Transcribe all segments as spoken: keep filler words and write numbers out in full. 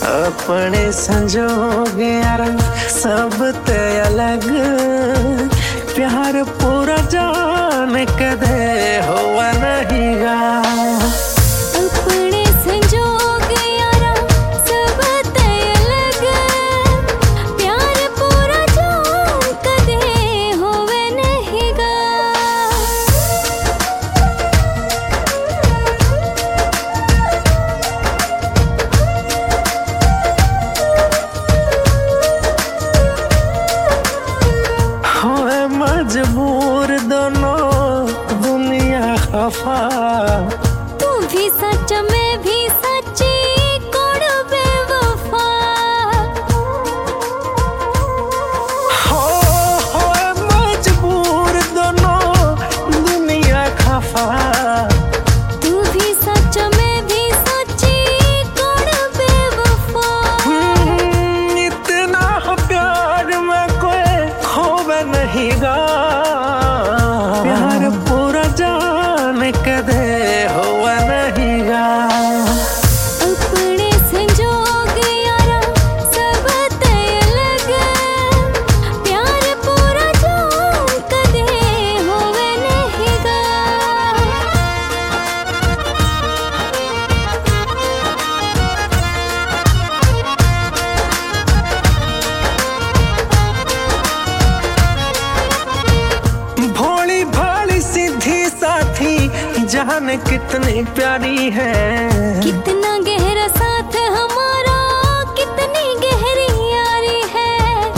अपने संजोग यारा सब ते अलग, प्यार पूरा जान कदे हुआ नहीं गा। अपने संजोग यारा सब ते अलग, प्यार पूरा जान कदे होवे नहीं गा। मजबूर दोनों दुनिया खफा, तू भी सच मैं भी सच्ची कोड़ बेवफा। हो हो मजबूर दोनों दुनिया खफा, तू भी सच मैं भी सच्ची कोड़ बेवफा। इतना प्यार में कोई खोवे नहीं गा, प्यार पूरा जान कदे हुआ नहीं गा। अपने संजोग यारा सब ते अलग, प्यार पूरा जान कदे होवे नहीं गा। भोली भाली सीधी साथी जान कितनी प्यारी है, कितना गहरा साथ हमारा, कितनी गहरी यारी है।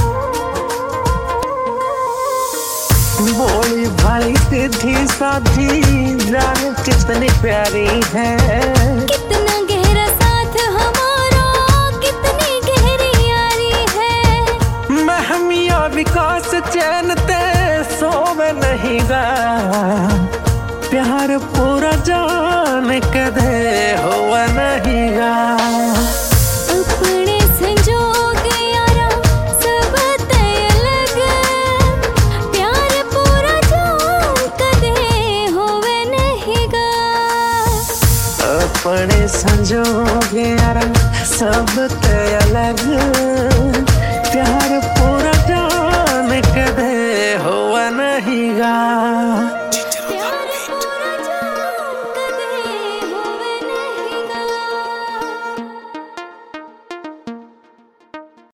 भोली भाली सीधी साथी जान कितनी प्यारी है, कितना गहरा साथ हमारा, कितनी गहरी यारी है। महमिया विकास चैन ते सोवे नहीं गा, प्यार पूरा जान कदे हुआ नहीं गा। अपने संजोग यारा सब ते अलग, प्यार पूरा जान कदे होवे नहीं गा। अपने संजोग यारा सब ते अलग, प्यार पूरा